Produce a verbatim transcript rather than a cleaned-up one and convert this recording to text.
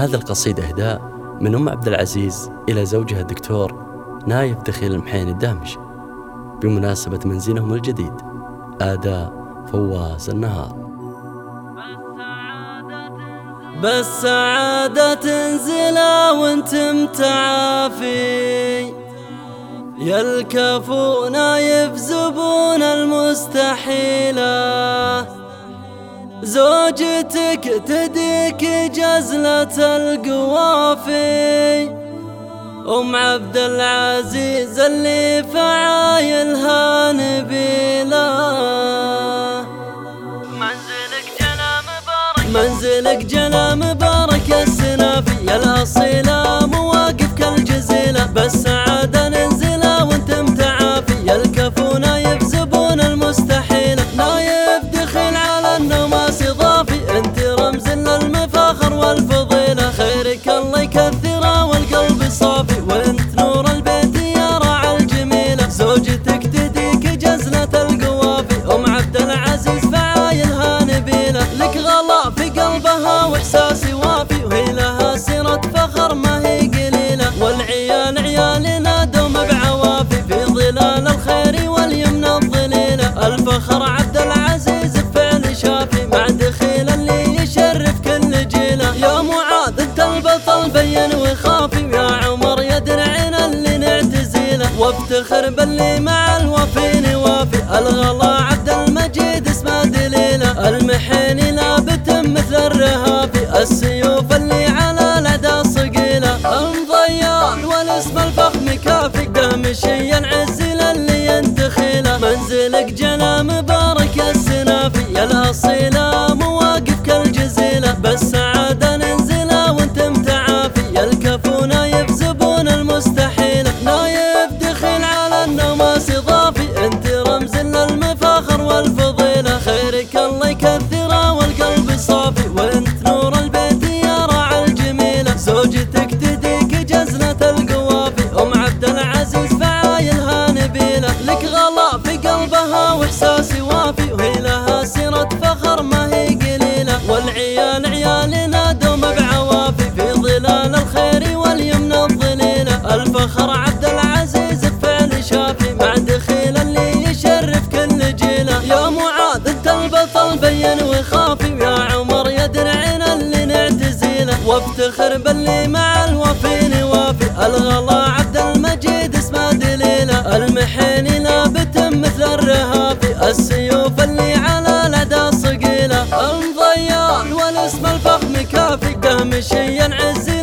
هذا القصيدة إهداء من أم عبد العزيز إلى زوجها الدكتور نايف دخيل المحيني الدامشي بمناسبة منزلهم الجديد. أداء فواز النهار. بس سعادة تنزلا وانت متعافي، يا الكفو نايف زبون المستحيلة، زوجتك تديك جزلة القوافي، أم عبد العزيز اللي فعايلها نبيلة. منزلك جلا مبارك منزلك جلا مبارك السنافي، يا الأصيلة مواقف كالجزيلة، بس سعادة ننزلها وانت متعافي، يا الكفو نايف زبون المستحيلة، نايف دخيل على النماس ضافي، انت رمز للمفاخر والفضيلة، خيرك الله يكثره والقلب صافي، وانت نور البيت يا راعي الجميلة، زوجتك تديك جزلة القوافي، ام عبد العزيز فعايلها نبيلة، لك غلا في قلبها واحساسي وافي، وهي لها سيرة فخر ما هي قليلة، والعيال عيالنا دوم بعوافي، في ظلال الخير واليمن الظليلة، الفخر عبد العزيز بفعل شافي، مع دخيل اللي يشرف كل جيله، يا معاذ انت البطل بين وخافي، ويا عمر يا درعنا اللي نعتزيله، وافتخر باللي مع الوفي نوافي، الغلا عبد المجيد اسمه دليله، المحيني لابت مثل الرهافي، السيوف اللي على الأعداء صقيله، المضيان والاسم الفخم كافي، دهمشي عزيل اللي ينتخيله، منزلك جلا مبارك السنافي، يا الأصيلة مواقف كالجزيلة، بس سعادة ننزلها وانت متعافي، يا الكفو نايف زبون المستحيلة، نايف دخيل على النماس ضافي، انت رمز للمفاخر والفضيلة، خيرك الله يكثره والقلب صافي، وانت نور البيت يا راعي الجميلة، زوجتك تديك جزلة القوافي، ام عبد العزيز فعايلها نبيلة، لك غلا في قلبها واحساسي وافي، وهي لها سيرة فخر ما هي قليلة، والعيال عيالنا دوم بعوافي، في ظلال الخير واليمن الظليلة، الفخر عبد العزيز بفعل شافي، مع دخيل اللي يشرف كل جيله، يا معاذ انت البطل بين وخافي، ويا عمر يا درعنا اللي نعتزيله، وافتخر باللي مع الوفي نوافي، الغلا عبد المجيد اسمه دليله، المحيني لابت مثل الرهافي، السيوف اللي على الأعداء صقيله، المضيان والاسم الفخم كافي، دهمشي عزيل